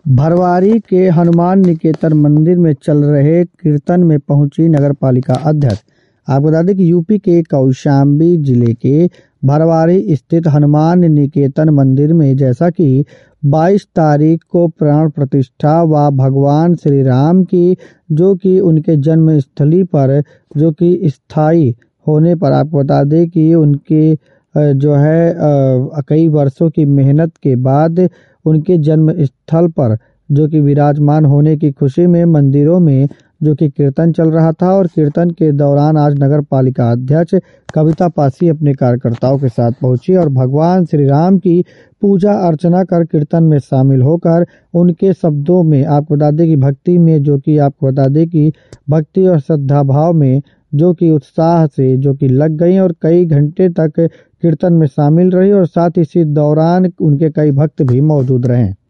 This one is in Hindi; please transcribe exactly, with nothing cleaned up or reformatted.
भरवारी के हनुमान निकेतन मंदिर में चल रहे कीर्तन में पहुंची नगरपालिका अध्यक्ष। आपको बता दें कि यूपी के कौशाम्बी जिले के भरवारी स्थित हनुमान निकेतन मंदिर में जैसा कि बाईस तारीख को प्राण प्रतिष्ठा व भगवान श्री राम की जो कि उनके जन्म स्थली पर जो कि स्थायी होने पर आपको बता दें कि उनके जो है कई वर्षों की मेहनत के बाद उनके जन्म स्थल पर जो कि विराजमान होने की खुशी में मंदिरों में जो कि कीर्तन चल रहा था और कीर्तन के दौरान आज नगर पालिका अध्यक्ष कविता पासी अपने कार्यकर्ताओं के साथ पहुंची और भगवान श्री राम की पूजा अर्चना कर कीर्तन में शामिल होकर उनके शब्दों में आपको बता दें कि भक्ति में जो कि आपको बता दें कि भक्ति और श्रद्धा भाव में जो कि उत्साह से जो कि लग गई और कई घंटे तक कीर्तन में शामिल रही और साथ ही इसी दौरान उनके कई भक्त भी मौजूद रहे।